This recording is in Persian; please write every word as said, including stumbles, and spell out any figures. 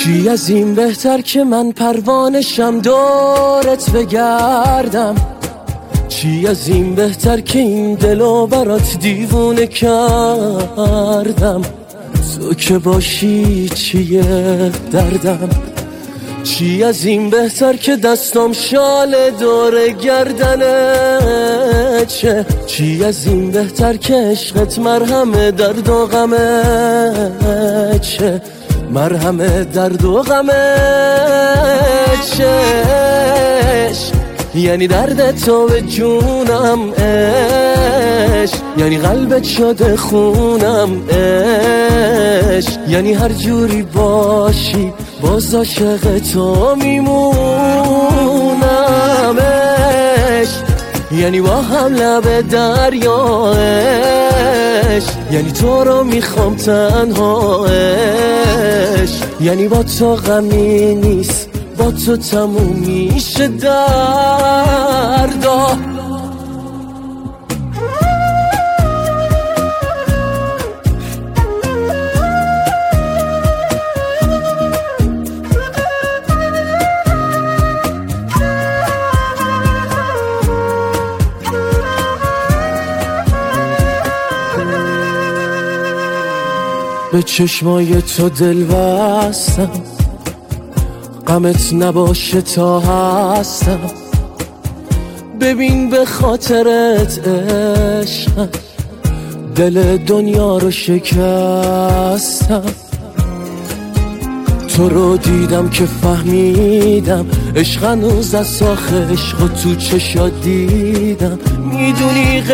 چی از این بهتر که من پروانشم دورت بگردم؟ چی از این بهتر که این دلو برات دیوونه کردم؟ تو که باشی چیه دردم؟ چی از این بهتر که دستم شال دور گردنه چه؟ چی از این بهتر که عشقت مرهم درد و غمه چه؟ مرهم درد و غمه چش؟ یعنی درد تو به جونم عشق، یعنی قلبت شده خونم عشق، یعنی هر جوری باشی باز عاشق تو میمونم عشق، یعنی با هم لب دریا عشق، یعنی تو رو میخوام تنها عشق، یعنی با تو غمی نیست با تو تموم میشه دردا. به چشمای تو دل بستم، غمت نباشه تا هستم، ببین به خاطرت عشقم دل دنیا رو شکستم. تو رو دیدم که فهمیدم عشق هنوز از ساخ عشق تو چشات دیدم. میدونی